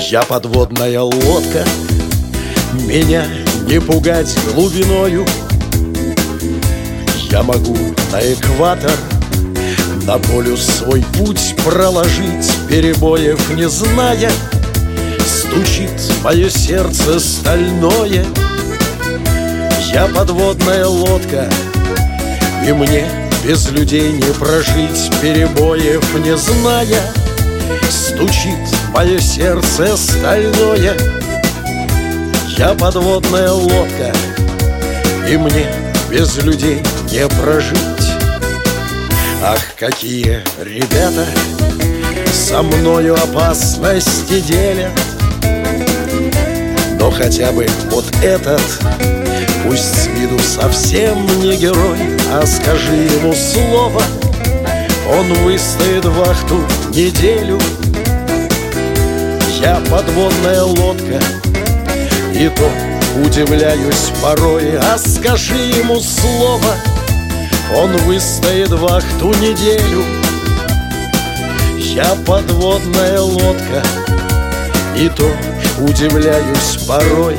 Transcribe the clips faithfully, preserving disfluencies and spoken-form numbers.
Я подводная лодка, меня не пугать глубиною. Я могу на экватор, на полюс свой путь проложить, перебоев не зная. Стучит мое сердце стальное. Я подводная лодка, и мне без людей не прожить, перебоев не зная. Стучит мое сердце стальное. Я подводная лодка, и мне без людей не прожить. Ах, какие ребята со мною опасности делят. Но хотя бы вот этот, пусть с виду совсем не герой, а скажи ему слово, он выстоит вахту неделю. Я подводная лодка, и то удивляюсь порой, а скажи ему слово, он выстоит вахту неделю. Я подводная лодка, и то удивляюсь порой.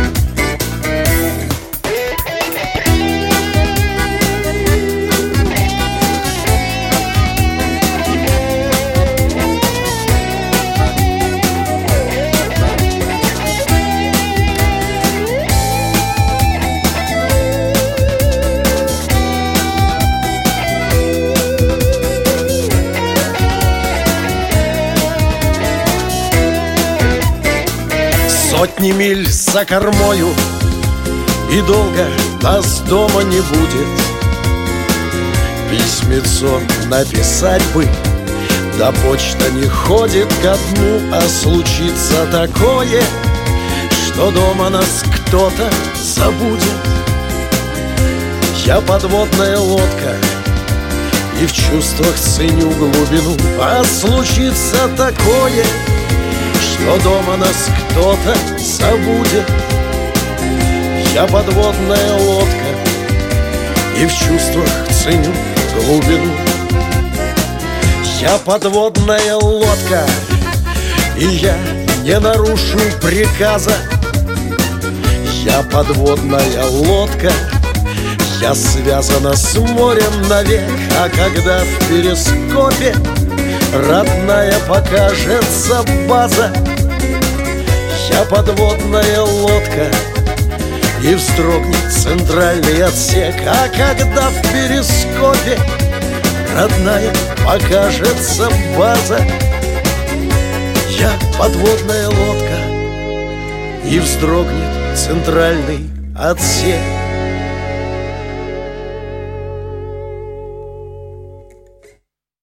Сотни миль за кормою, и долго нас дома не будет. Письмецо написать бы, да почта не ходит ко дну. А случится такое, что дома нас кто-то забудет. Я подводная лодка, и в чувствах ценю глубину. А случится такое, что дома нас кто-то забудет. Я подводная лодка, и в чувствах ценю глубину. Я подводная лодка, и я не нарушу приказа. Я подводная лодка, я связана с морем навек. А когда в перископе родная покажется база, я подводная лодка, и вздрогнет центральный отсек. А когда в перископе родная покажется база, я подводная лодка, и вздрогнет центральный отсек.